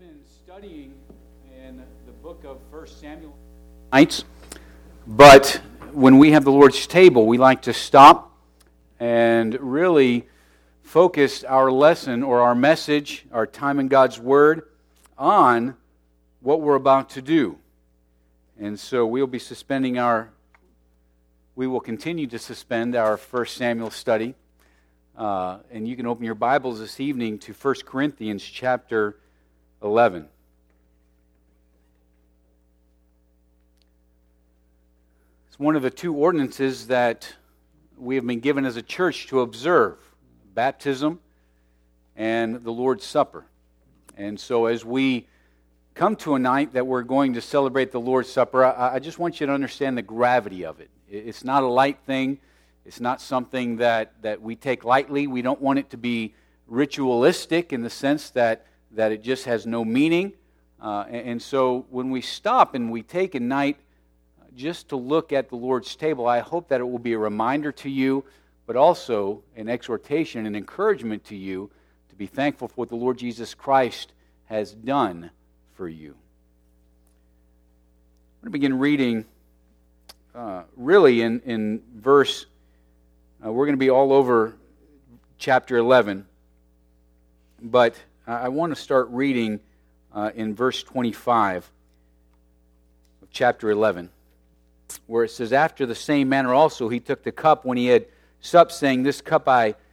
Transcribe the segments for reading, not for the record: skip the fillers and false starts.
been studying in the book of 1 Samuel nights, but when we have the Lord's table, we like to stop and really focus our lesson or our message, our time in God's Word, on what we're about to do. And so we will continue to suspend our 1 Samuel study. And you can open your Bibles this evening to 1 Corinthians chapter 11. It's one of the two ordinances that we have been given as a church to observe: baptism and the Lord's Supper. And so as we come to a night that we're going to celebrate the Lord's Supper, I just want you to understand the gravity of it. It's not a light thing. It's not something that we take lightly. We don't want it to be ritualistic in the sense that it just has no meaning. And so when we stop and we take a night just to look at the Lord's table, I hope that it will be a reminder to you, but also an exhortation and encouragement to you to be thankful for what the Lord Jesus Christ has done for you. I'm going to begin reading really in verse. We're going to be all over chapter 11, but I want to start reading in verse 25 of chapter 11, where it says, "After the same manner also he took the cup when he had supped, saying, This cup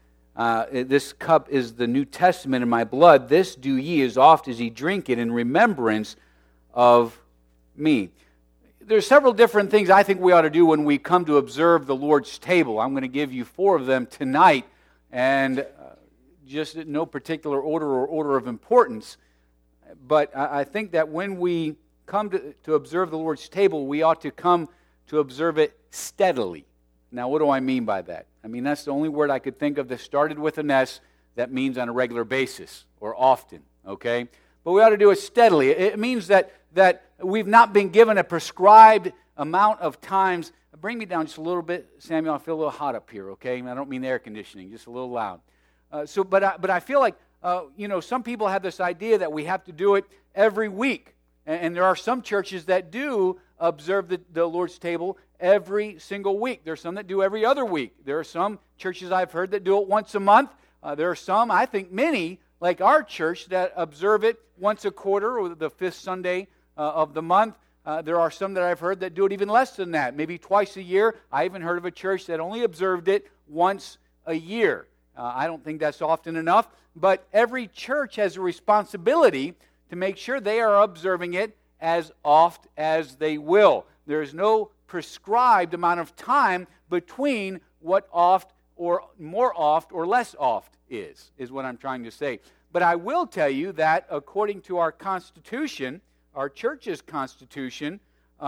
is the New Testament in my blood. This do ye as oft as ye drink it in remembrance of me." There's several different things I think we ought to do when we come to observe the Lord's table. I'm going to give you 4 of them tonight, and just in no particular order or order of importance. But I think that when we come to observe the Lord's table, we ought to come to observe it steadily. Now, what do I mean by that? I mean, that's the only word I could think of that started with an S that means on a regular basis or often, okay? But we ought to do it steadily. It means that we've not been given a prescribed amount of times. Bring me down just a little bit, Samuel. I feel a little hot up here, okay? I don't mean air conditioning, just a little loud. But I feel like, some people have this idea that we have to do it every week. And there are some churches that do observe the Lord's table every single week. There are some that do every other week. There are some churches I've heard that do it once a month. There are some, I think many, like our church, that observe it once a quarter or the 5th Sunday of the month. There are some that I've heard that do it even less than that, maybe twice a year. I even heard of a church that only observed it once a year. I don't think that's often enough, but every church has a responsibility to make sure they are observing it as oft as they will. There is no prescribed amount of time between what oft or more oft or less oft is what I'm trying to say. But I will tell you that according to our Constitution, our church's Constitution,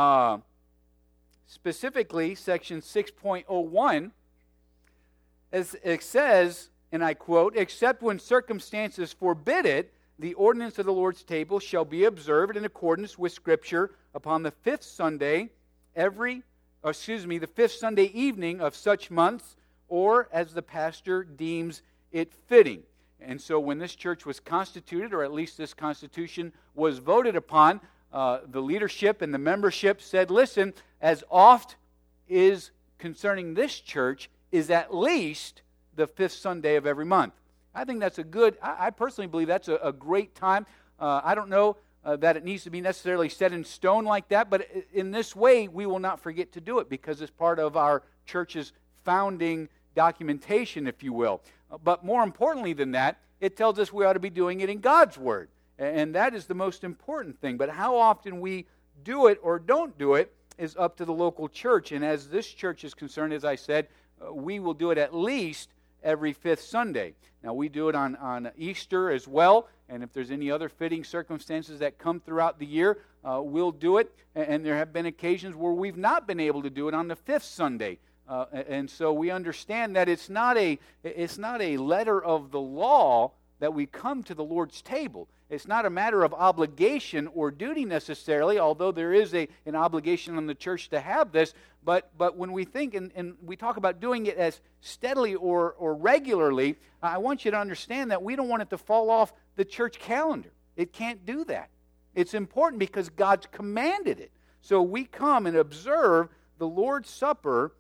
specifically Section 6.01, as it says, and I quote, "Except when circumstances forbid it, the ordinance of the Lord's table shall be observed in accordance with Scripture upon the 5th Sunday the 5th Sunday evening of such months, or as the pastor deems it fitting." And so when this church was constituted, or at least this constitution was voted upon, the leadership and the membership said, listen, as oft is concerning this church is at least the 5th Sunday of every month. I think that's I personally believe that's a great time. I don't know that it needs to be necessarily set in stone like that, but in this way we will not forget to do it because it's part of our church's founding documentation, if you will. But more importantly than that, it tells us we ought to be doing it in God's Word. And that is the most important thing. But how often we do it or don't do it is up to the local church. And as this church is concerned, as I said, we will do it at least every 5th Sunday. Now, we do it on Easter as well. And if there's any other fitting circumstances that come throughout the year, we'll do it. And there have been occasions where we've not been able to do it on the 5th Sunday. And so we understand that it's not a letter of the law that we come to the Lord's table. It's not a matter of obligation or duty necessarily, although there is an obligation on the church to have this. But when we think and we talk about doing it as steadily or regularly, I want you to understand that we don't want it to fall off the church calendar. It can't do that. It's important because God's commanded it. So we come and observe the Lord's Supper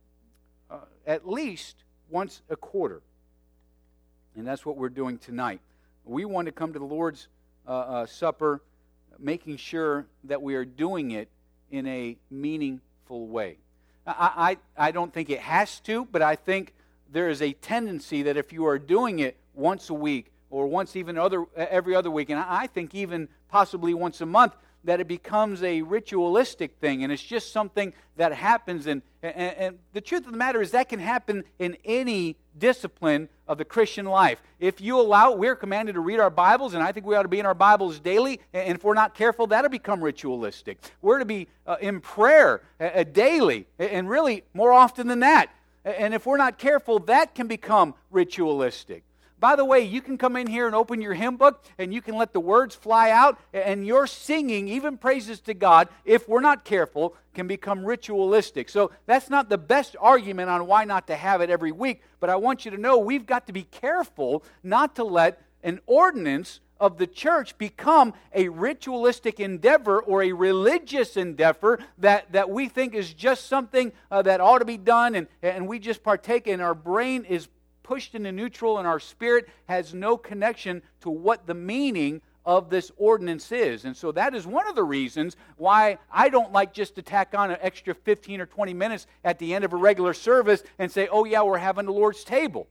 at least once a quarter. And that's what we're doing tonight. We want to come to the Lord's Supper making sure that we are doing it in a meaningful way. I don't think it has to, but I think there is a tendency that if you are doing it once a week or once even every other week, and I think even possibly once a month, that it becomes a ritualistic thing, and it's just something that happens. And the truth of the matter is that can happen in any discipline of the Christian life. If you allow it, we're commanded to read our Bibles, and I think we ought to be in our Bibles daily, and if we're not careful, that'll become ritualistic. We're to be in prayer daily, and really more often than that. And if we're not careful, that can become ritualistic. By the way, you can come in here and open your hymn book, and you can let the words fly out, and your singing, even praises to God, if we're not careful, can become ritualistic. So that's not the best argument on why not to have it every week, but I want you to know we've got to be careful not to let an ordinance of the church become a ritualistic endeavor or a religious endeavor that we think is just something that ought to be done, and we just partake in. Our brain is pushed into neutral, and our spirit has no connection to what the meaning of this ordinance is. And so that is one of the reasons why I don't like just to tack on an extra 15 or 20 minutes at the end of a regular service and say, oh yeah, we're having the Lord's table.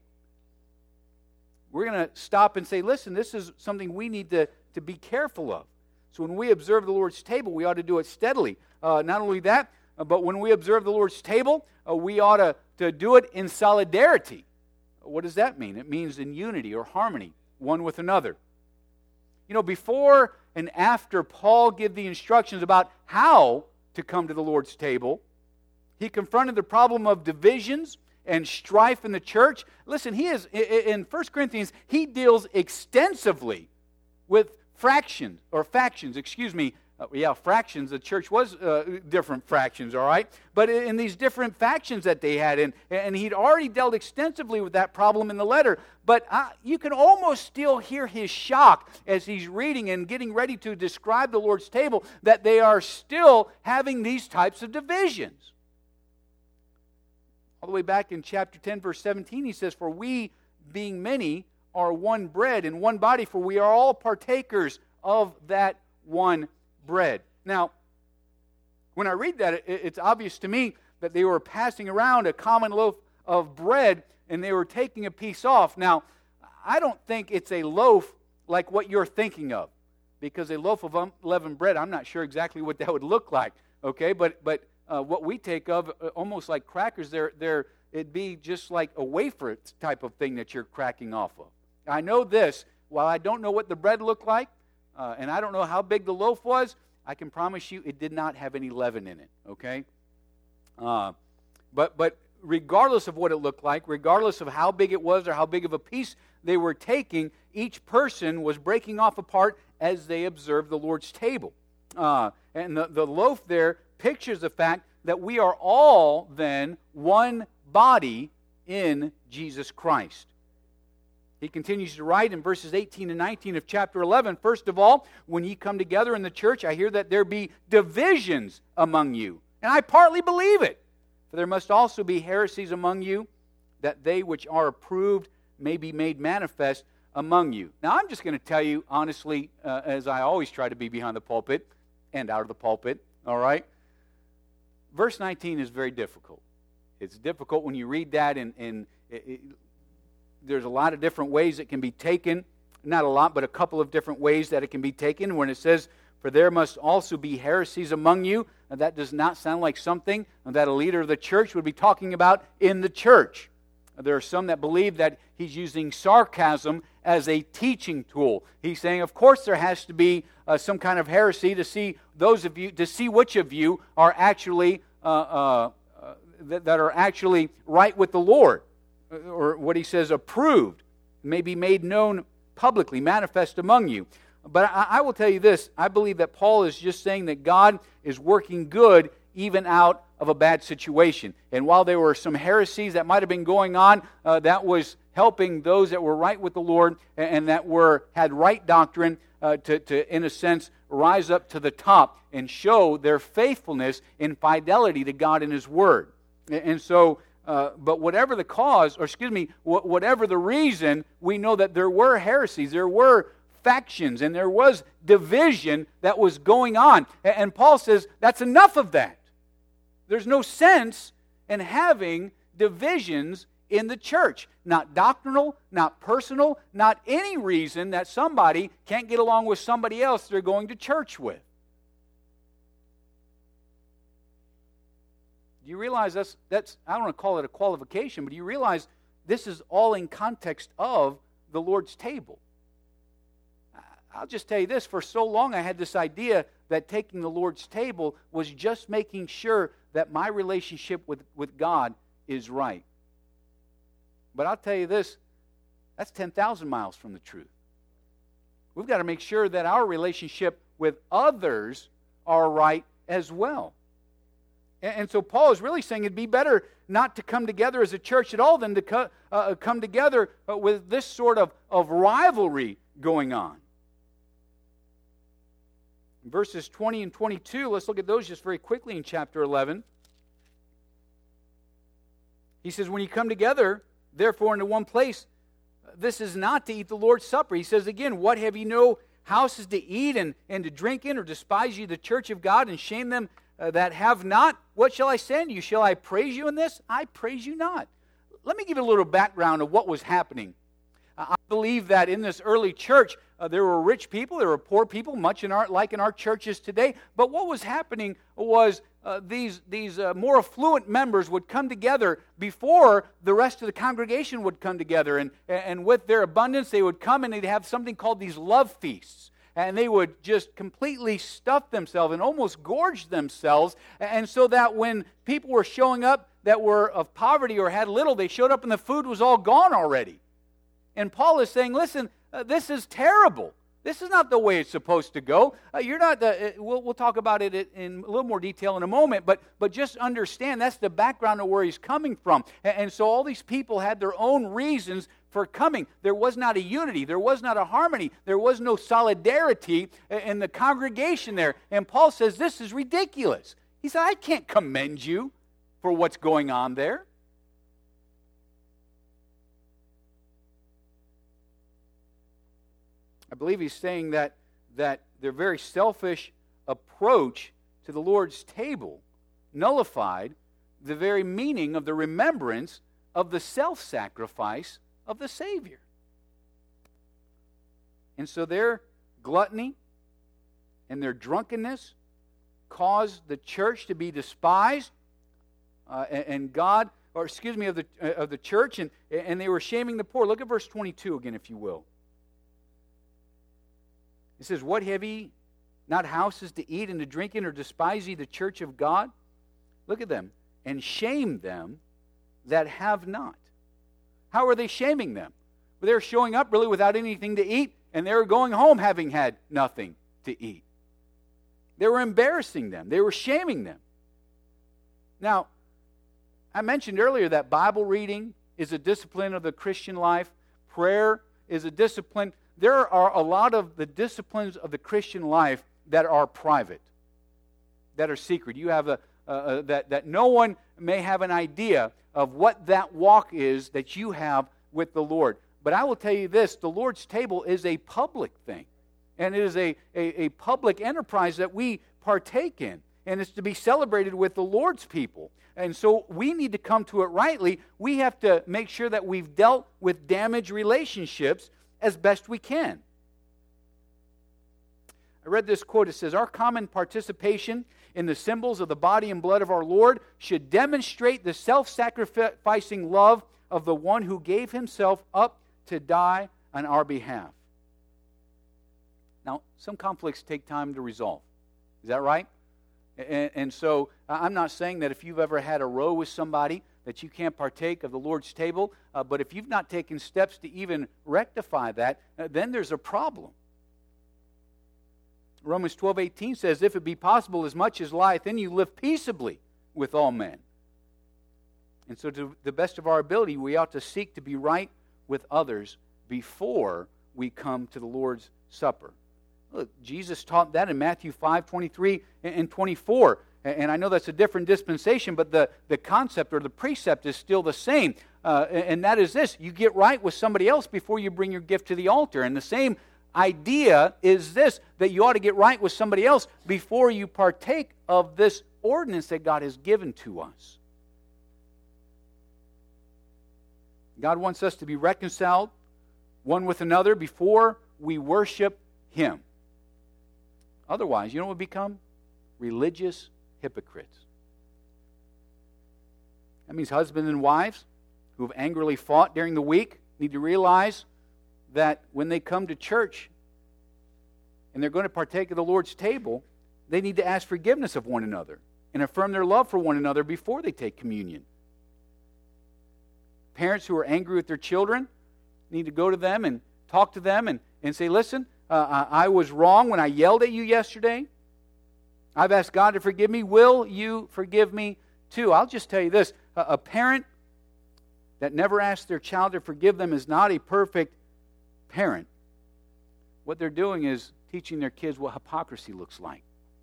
We're going to stop and say, listen, this is something we need to be careful of. So when we observe the Lord's table, we ought to do it steadily. Not only that, but when we observe the Lord's table, we ought to do it in solidarity. What does that mean? It means in unity or harmony, one with another. You know, before and after Paul give the instructions about how to come to the Lord's table, he confronted the problem of divisions and strife in the church. Listen, he is in 1 Corinthians, he deals extensively with fractions. Fractions. The church was different fractions, all right? But in these different factions that they had, and he'd already dealt extensively with that problem in the letter. But you can almost still hear his shock as he's reading and getting ready to describe the Lord's table, that they are still having these types of divisions. All the way back in chapter 10, verse 17, he says, "For we, being many, are one bread and one body, for we are all partakers of that one bread." Now, when I read that, it's obvious to me that they were passing around a common loaf of bread and they were taking a piece off. Now, I don't think it's a loaf like what you're thinking of, because a loaf of unleavened bread, I'm not sure exactly what that would look like. Okay, but what we take of, almost like crackers, it'd be just like a wafer type of thing that you're cracking off of. I know this, while I don't know what the bread looked like, and I don't know how big the loaf was, I can promise you it did not have any leaven in it, okay? But regardless of what it looked like, regardless of how big it was or how big of a piece they were taking, each person was breaking off a part as they observed the Lord's table. And the loaf there pictures the fact that we are all then one body in Jesus Christ. He continues to write in verses 18 and 19 of chapter 11, "First of all, when ye come together in the church, I hear that there be divisions among you. And I partly believe it. For there must also be heresies among you, that they which are approved may be made manifest among you." Now, I'm just going to tell you honestly, as I always try to be behind the pulpit and out of the pulpit, all right? Verse 19 is very difficult. It's difficult when you read that, and there's a lot of different ways it can be taken. Not a lot, but a couple of different ways that it can be taken. When it says, "For there must also be heresies among you," that does not sound like something that a leader of the church would be talking about in the church. There are some that believe that he's using sarcasm as a teaching tool. He's saying, of course, there has to be some kind of heresy to see which of you are actually that are actually right with the Lord, or what he says, approved, may be made known publicly, manifest among you. But I will tell you this: I believe that Paul is just saying that God is working good even out of a bad situation. And while there were some heresies that might have been going on, that was helping those that were right with the Lord and that had right doctrine to, in a sense, rise up to the top and show their faithfulness and fidelity to God and His Word. And so, but whatever the cause, or excuse me, whatever the reason, we know that there were heresies, there were factions, and there was division that was going on. And Paul says, that's enough of that. There's no sense in having divisions in the church. Not doctrinal, not personal, not any reason that somebody can't get along with somebody else they're going to church with. Do you realize that's I don't want to call it a qualification, but do you realize this is all in context of the Lord's table? I'll just tell you this, for so long I had this idea that taking the Lord's table was just making sure that my relationship with God is right. But I'll tell you this, that's 10,000 miles from the truth. We've got to make sure that our relationship with others are right as well. And so Paul is really saying it'd be better not to come together as a church at all than to come together with this sort of rivalry going on. Verses 20 and 22, let's look at those just very quickly in chapter 11. He says, when you come together, therefore, into one place, this is not to eat the Lord's Supper. He says again, what have ye no houses to eat and to drink in, or despise ye the church of God, and shame them that have not? What shall I say unto you? Shall I praise you in this? I praise you not. Let me give you a little background of what was happening. I believe that in this early church, there were rich people, there were poor people, much like in our churches today. But what was happening was these more affluent members would come together before the rest of the congregation would come together. And with their abundance, they would come and they'd have something called these love feasts. And they would just completely stuff themselves and almost gorge themselves. And so that when people were showing up that were of poverty or had little, they showed up and the food was all gone already. And Paul is saying, listen, this is terrible. This is not the way it's supposed to go. You're not. We'll talk about it in a little more detail in a moment, but just understand that's the background of where he's coming from. And so all these people had their own reasons for coming. There was not a unity. There was not a harmony. There was no solidarity in the congregation there. And Paul says, this is ridiculous. He said, I can't commend you for what's going on there. I believe he's saying that their very selfish approach to the Lord's table nullified the very meaning of the remembrance of the self-sacrifice of the Savior. And so their gluttony and their drunkenness caused the church to be despised, and God, or excuse me, of the church, and they were shaming the poor. Look at verse 22 again, if you will. It says, what have ye not houses to eat and to drink in, or despise ye the church of God? Look at them. And shame them that have not. How are they shaming them? Well, they're showing up really without anything to eat, and they're going home having had nothing to eat. They were embarrassing them. They were shaming them. Now, I mentioned earlier that Bible reading is a discipline of the Christian life. Prayer is a discipline. There are a lot of the disciplines of the Christian life that are private, that are secret. You have that no one may have an idea of what that walk is that you have with the Lord. But I will tell you this, the Lord's table is a public thing. And it is a public enterprise that we partake in. And it's to be celebrated with the Lord's people. And so we need to come to it rightly. We have to make sure that we've dealt with damaged relationships as best we can. I read this quote. It says, our common participation in the symbols of the body and blood of our Lord should demonstrate the self-sacrificing love of the one who gave himself up to die on our behalf. Now, some conflicts take time to resolve. Is that right? And so I'm not saying that if you've ever had a row with somebody that you can't partake of the Lord's table, but if you've not taken steps to even rectify that, then there's a problem. Romans 12:18 says, if it be possible, as much as lieth in you, live peaceably with all men. And so to the best of our ability, we ought to seek to be right with others before we come to the Lord's Supper. Look, Jesus taught that in Matthew 5:23 and 24. And I know that's a different dispensation, but the concept or the precept is still the same. And that is this: you get right with somebody else before you bring your gift to the altar. And the same idea is this, that you ought to get right with somebody else before you partake of this ordinance that God has given to us. God wants us to be reconciled one with another before we worship Him. Otherwise, you know what we become? Religious hypocrites. That means husbands and wives who have angrily fought during the week need to realize that when they come to church and they're going to partake of the Lord's table, they need to ask forgiveness of one another and affirm their love for one another before they take communion. Parents who are angry with their children need to go to them and talk to them and say, listen, I was wrong when I yelled at you yesterday. I've asked God to forgive me. Will you forgive me too? I'll just tell you this. A parent that never asks their child to forgive them is not a perfect parent. What they're doing is teaching their kids what hypocrisy looks like.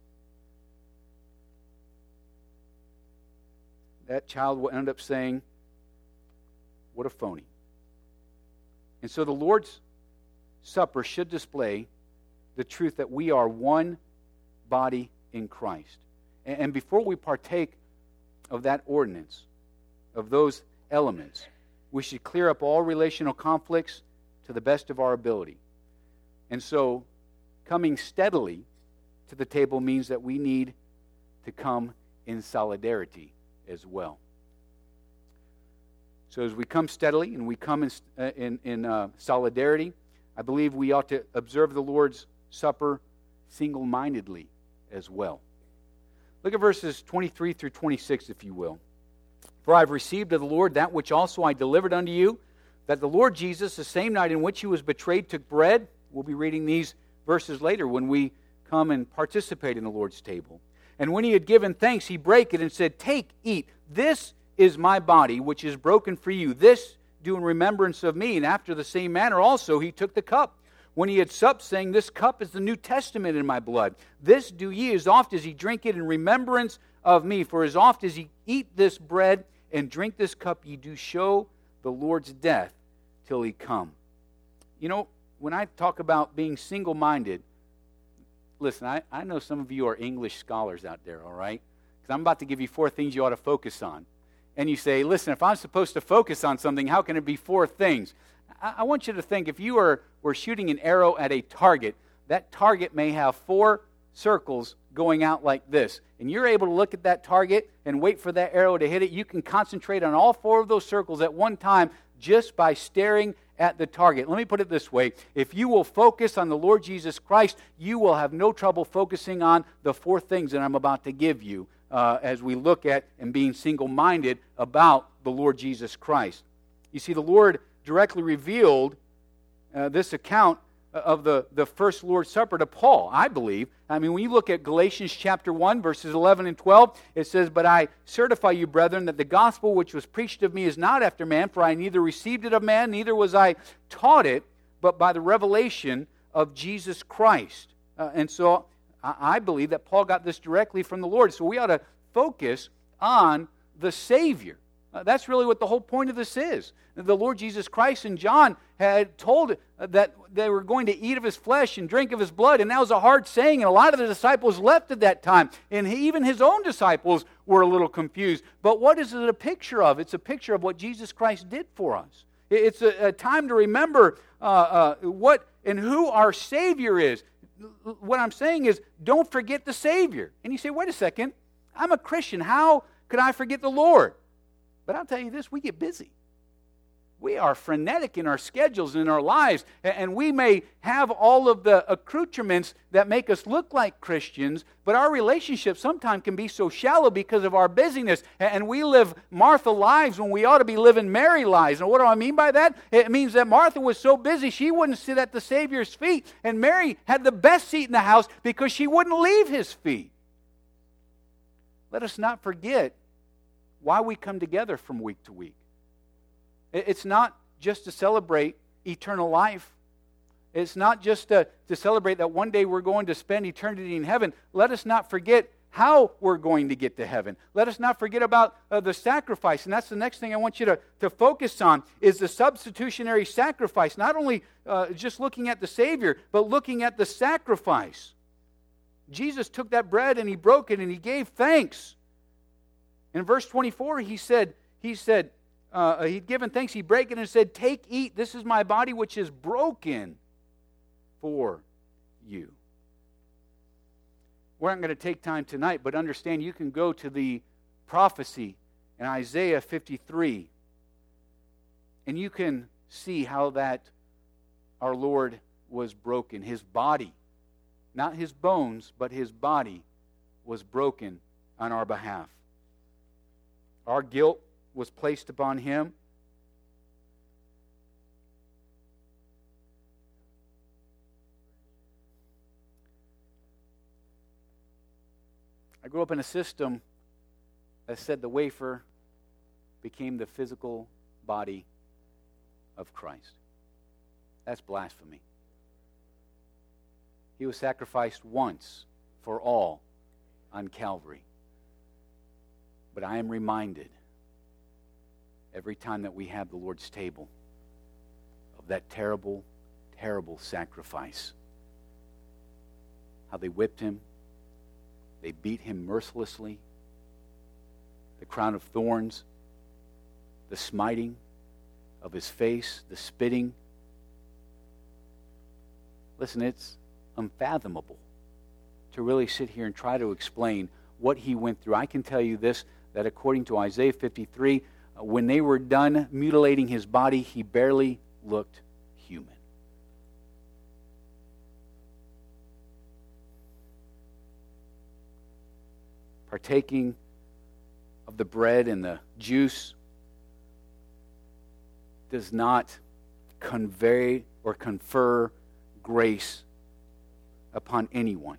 That child will end up saying, what a phony. And so the Lord's Supper should display the truth that we are one body in Christ. And before we partake of that ordinance, of those elements, we should clear up all relational conflicts to the best of our ability. And so, coming steadily to the table means that we need to come in solidarity as well. So as we come steadily and we come in solidarity, I believe we ought to observe the Lord's Supper single-mindedly as well. Look at verses 23 through 26, if you will. For I have received of the Lord that which also I delivered unto you, that the Lord Jesus, the same night in which He was betrayed, took bread. We'll be reading these verses later when we come and participate in the Lord's table. And when He had given thanks, He brake it and said, take, eat. This is my body, which is broken for you. This do in remembrance of me. And after the same manner also He took the cup, when He had supped, saying, this cup is the New Testament in my blood. This do ye as oft as ye drink it in remembrance of me. For as oft as ye eat this bread and drink this cup, ye do show the Lord's death till He come. You know, when I talk about being single-minded, listen, I know some of you are English scholars out there, all right? Because I'm about to give you 4 things you ought to focus on. And you say, listen, if I'm supposed to focus on something, how can it be 4 things? I want you to think, if you were shooting an arrow at a target, that target may have 4 circles going out like this. And you're able to look at that target and wait for that arrow to hit it. You can concentrate on all 4 of those circles at one time just by staring at the target. Let me put it this way. If you will focus on the Lord Jesus Christ, you will have no trouble focusing on the 4 things that I'm about to give you as we look at and being single-minded about the Lord Jesus Christ. You see, the Lord directly revealed this account of the first Lord's Supper to Paul, I believe. I mean, when you look at Galatians chapter 1, verses 11 and 12, it says, but I certify you, brethren, that the gospel which was preached of me is not after man, for I neither received it of man, neither was I taught it, but by the revelation of Jesus Christ. And so I believe that Paul got this directly from the Lord. So we ought to focus on the Savior. That's really what the whole point of this is. The Lord Jesus Christ and John had told that they were going to eat of His flesh and drink of His blood, and that was a hard saying, and a lot of the disciples left at that time, and even His own disciples were a little confused. But what is it a picture of? It's a picture of what Jesus Christ did for us. It's a time to remember what and who our Savior is. What I'm saying is, don't forget the Savior. And you say, wait a second, I'm a Christian. How could I forget the Lord? But I'll tell you this, we get busy. We are frenetic in our schedules and in our lives, and we may have all of the accoutrements that make us look like Christians, but our relationship sometimes can be so shallow because of our busyness, and we live Martha lives when we ought to be living Mary lives. And what do I mean by that? It means that Martha was so busy she wouldn't sit at the Savior's feet, and Mary had the best seat in the house because she wouldn't leave His feet. Let us not forget why we come together from week to week. It's not just to celebrate eternal life. It's not just to celebrate that one day we're going to spend eternity in heaven. Let us not forget how we're going to get to heaven. Let us not forget about the sacrifice. And that's the next thing I want you to focus on, is the substitutionary sacrifice. Not only just looking at the Savior, but looking at the sacrifice. Jesus took that bread and He broke it and He gave thanks. In verse 24, He said, He'd given thanks, He broke it and said, "Take, eat, this is my body which is broken for you." We're not going to take time tonight, but understand you can go to the prophecy in Isaiah 53, and you can see how that our Lord was broken. His body, not His bones, but His body was broken on our behalf. Our guilt was placed upon Him. I grew up in a system that said the wafer became the physical body of Christ. That's blasphemy. He was sacrificed once for all on Calvary. But I am reminded every time that we have the Lord's table of that terrible, terrible sacrifice. How they whipped Him. They beat Him mercilessly. The crown of thorns, the smiting of His face, the spitting. Listen, it's unfathomable to really sit here and try to explain what He went through. I can tell you this, that according to Isaiah 53, when they were done mutilating His body, He barely looked human. Partaking of the bread and the juice does not convey or confer grace upon anyone.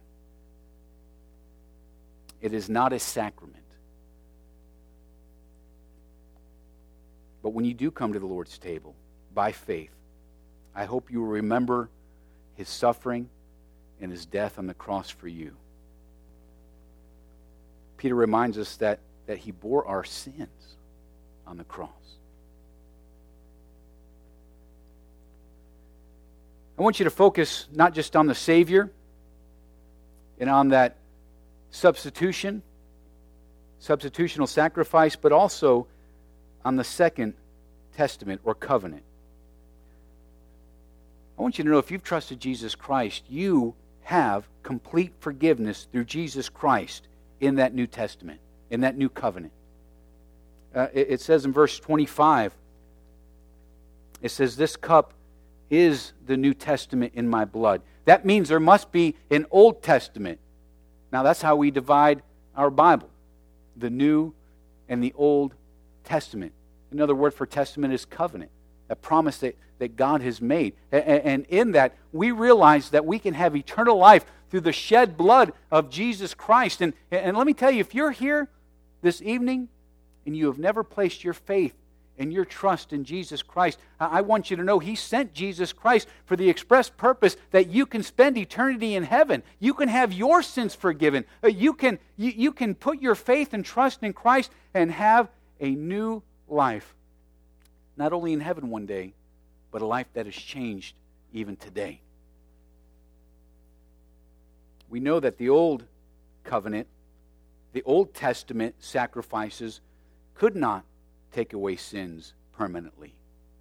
It is not a sacrament. But when you do come to the Lord's table by faith, I hope you will remember His suffering and His death on the cross for you. Peter reminds us that He bore our sins on the cross. I want you to focus not just on the Savior and on that substitutional sacrifice, but also on the second testament or covenant. I want you to know, if you've trusted Jesus Christ, you have complete forgiveness through Jesus Christ in that New Testament, in that new covenant. It says in verse 25, it says, "This cup is the New Testament in my blood." That means there must be an Old Testament. Now that's how we divide our Bible. The New and the Old Testament. Another word for testament is covenant. A promise that God has made. And in that, we realize that we can have eternal life through the shed blood of Jesus Christ. And let me tell you, if you're here this evening and you have never placed your faith and your trust in Jesus Christ, I want you to know He sent Jesus Christ for the express purpose that you can spend eternity in heaven. You can have your sins forgiven. You can put your faith and trust in Christ and have a new life. Not only in heaven one day, but a life that is changed even today. We know that the Old Covenant, the Old Testament sacrifices could not take away sins permanently.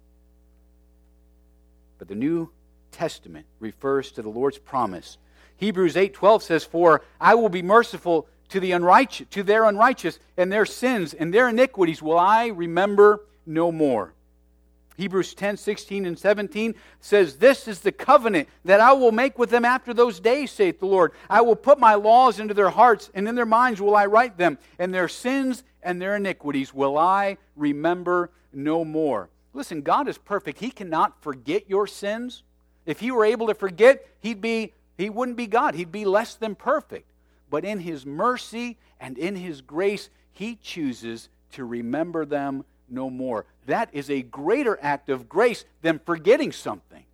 But the New Testament refers to the Lord's promise. Hebrews 8:12 says, "For I will be merciful to the unrighteous, to their unrighteous, and their sins and their iniquities will I remember no more." Hebrews 10:16 and 17 says, "This is the covenant that I will make with them after those days, saith the Lord. I will put my laws into their hearts, and in their minds will I write them, and their sins and their iniquities will I remember no more." Listen, God is perfect. He cannot forget your sins. If He were able to forget, He wouldn't be God. He'd be less than perfect. But in His mercy and in His grace, He chooses to remember them no more. That is a greater act of grace than forgetting something.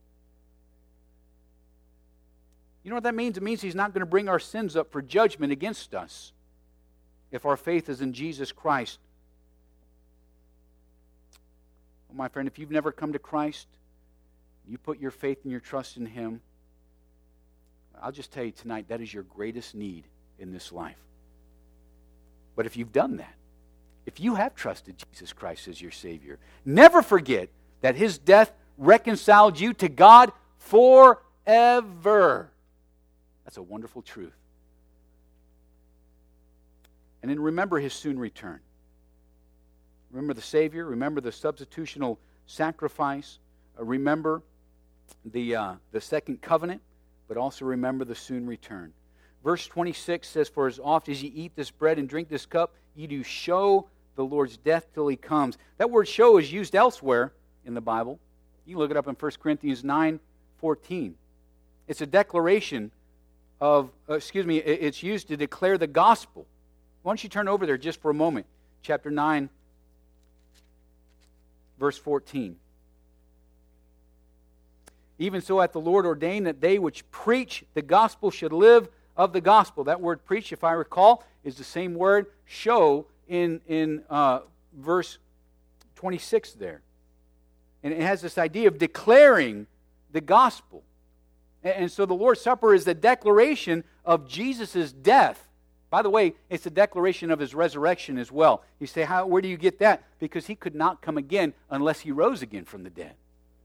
You know what that means? It means He's not going to bring our sins up for judgment against us if our faith is in Jesus Christ. Well, my friend, if you've never come to Christ, you put your faith and your trust in Him, I'll just tell you tonight, that is your greatest need in this life. But if you've done that, if you have trusted Jesus Christ as your Savior, never forget that His death reconciled you to God forever. That's a wonderful truth. And then remember His soon return. Remember the Savior. Remember the substitutional sacrifice. Remember the second covenant. But also remember the soon return. Verse 26 says, "For as oft as ye eat this bread and drink this cup, ye do show the Lord's death till He comes." That word "show" is used elsewhere in the Bible. You can look it up in 1 Corinthians 9:14. It's a declaration of, it's used to declare the gospel. Why don't you turn over there just for a moment? Chapter 9, verse 14. "Even so hath the Lord ordained that they which preach the gospel should live of the gospel." That word "preach," if I recall, is the same word "show" in verse 26 there. And it has this idea of declaring the gospel. And so the Lord's Supper is the declaration of Jesus' death. By the way, it's a declaration of His resurrection as well. You say, where do you get that? Because He could not come again unless He rose again from the dead.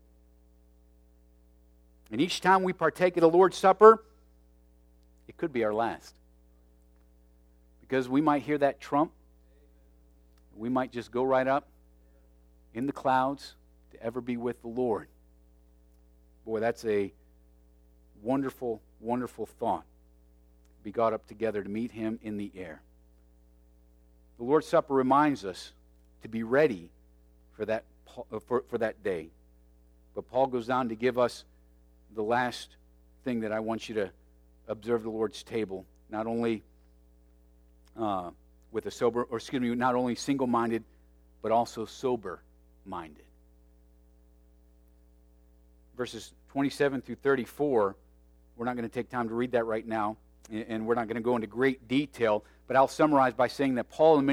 And each time we partake of the Lord's Supper, it could be our last. Because we might hear that trump. We might just go right up in the clouds to ever be with the Lord. Boy, that's a wonderful, wonderful thought. Be got up together to meet Him in the air. The Lord's Supper reminds us to be ready for that day. But Paul goes on to give us the last thing that I want you to observe the Lord's table, not only not only single-minded, but also sober-minded. Verses 27 through 34, we're not going to take time to read that right now, and we're not going to go into great detail, but I'll summarize by saying that Paul says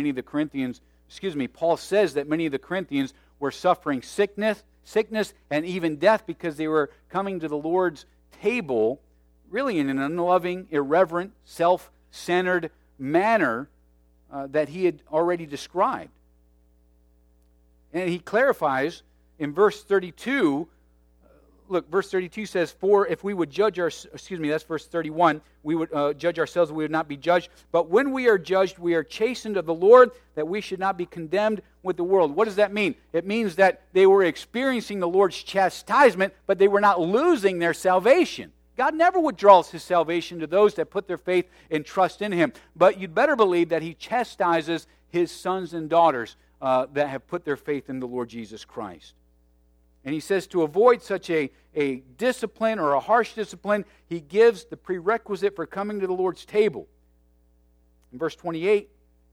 that many of the Corinthians were suffering sickness, and even death because they were coming to the Lord's table really in an unloving, irreverent, self-centered manner that he had already described. And he clarifies in verse 32, look, verse 32 says, "For if we would judge that's verse 31, we would judge ourselves, we would not be judged. But when we are judged, we are chastened of the Lord, that we should not be condemned with the world." What does that mean? It means that they were experiencing the Lord's chastisement, but they were not losing their salvation. God never withdraws His salvation to those that put their faith and trust in Him. But you'd better believe that He chastises His sons and daughters that have put their faith in the Lord Jesus Christ. And he says to avoid such a discipline or a harsh discipline, he gives the prerequisite for coming to the Lord's table. In verse 28,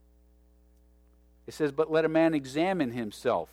it says, "But let a man examine himself."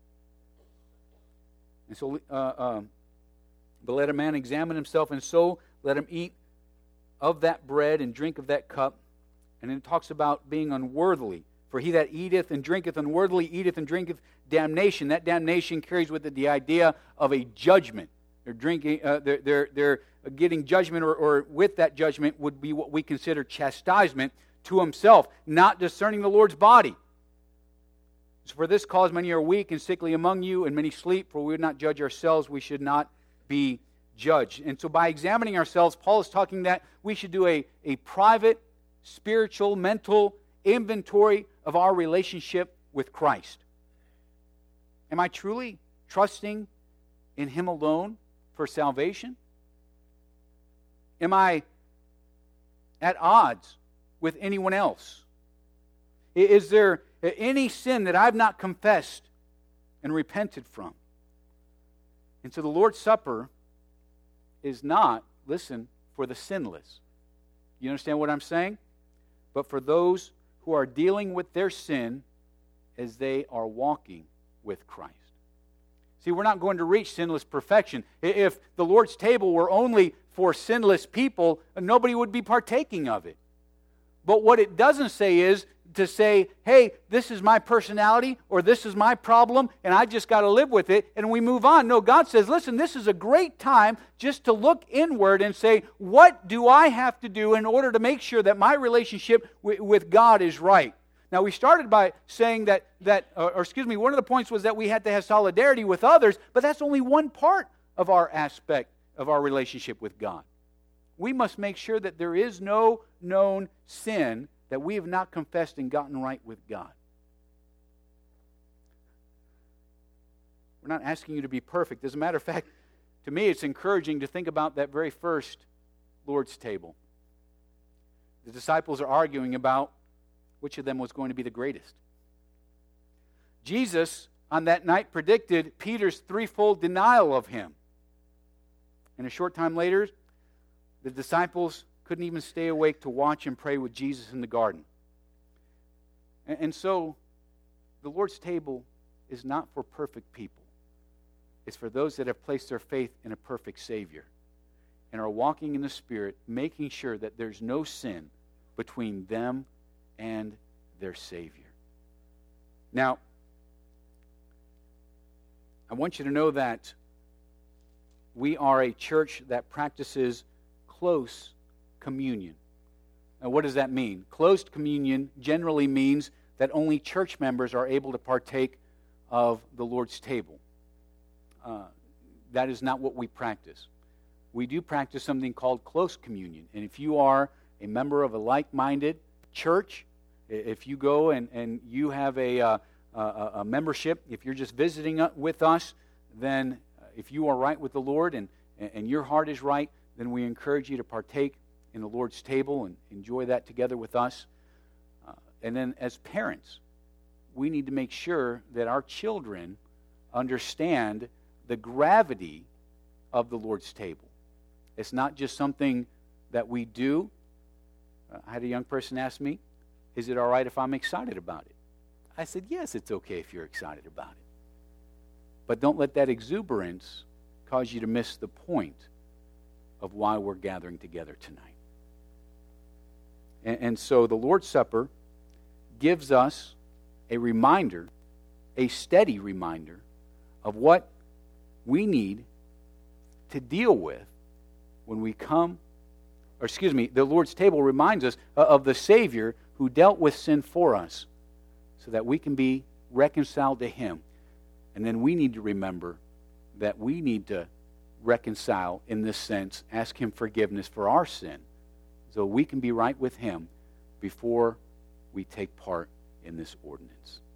And so, but let a man examine himself, and so let him eat of that bread and drink of that cup. And then it talks about being unworthily. "For he that eateth and drinketh unworthily eateth and drinketh damnation." That damnation carries with it the idea of a judgment. They're getting judgment, or with that judgment would be what we consider chastisement to himself, not discerning the Lord's body. "So for this cause many are weak and sickly among you, and many sleep. For we would not judge ourselves, we should not be judged." And so by examining ourselves, Paul is talking that we should do a private, spiritual, mental inventory of our relationship with Christ. Am I truly trusting in Him alone for salvation? Am I at odds with anyone else? Is there any sin that I've not confessed and repented from? And so the Lord's Supper is not, listen, for the sinless. You understand what I'm saying? But for those who are dealing with their sin as they are walking with Christ. See, we're not going to reach sinless perfection. If the Lord's table were only for sinless people, nobody would be partaking of it. But what it doesn't say is to say, hey, this is my personality or this is my problem and I just got to live with it and we move on. No, God says, listen, this is a great time just to look inward and say, what do I have to do in order to make sure that my relationship with God is right? Now, we started by saying one of the points was that we had to have solidarity with others, but that's only one part of our aspect of our relationship with God. We must make sure that there is no known sin that we have not confessed and gotten right with God. We're not asking you to be perfect. As a matter of fact, to me, it's encouraging to think about that very first Lord's table. The disciples are arguing about which of them was going to be the greatest. Jesus, on that night, predicted Peter's threefold denial of him. And a short time later, the disciples couldn't even stay awake to watch and pray with Jesus in the garden. And so, the Lord's table is not for perfect people. It's for those that have placed their faith in a perfect Savior and are walking in the Spirit, making sure that there's no sin between them and their Savior. Now, I want you to know that we are a church that practices close communion. Now, what does that mean? Closed communion generally means that only church members are able to partake of the Lord's table. That is not what we practice. We do practice something called close communion. And if you are a member of a like-minded church, if you go and you have a membership, if you're just visiting with us, then if you are right with the Lord and your heart is right, then we encourage you to partake in the Lord's table and enjoy that together with us. And then as parents, we need to make sure that our children understand the gravity of the Lord's table. It's not just something that we do. I had a young person ask me, is it all right if I'm excited about it? I said, yes, it's okay if you're excited about it. But don't let that exuberance cause you to miss the point of why we're gathering together tonight. And so the Lord's Supper gives us a reminder, a steady reminder, of what we need to deal with when we come, the Lord's table reminds us of the Savior who dealt with sin for us so that we can be reconciled to Him. And then we need to remember that we need to reconcile in this sense, ask Him forgiveness for our sin so we can be right with Him before we take part in this ordinance.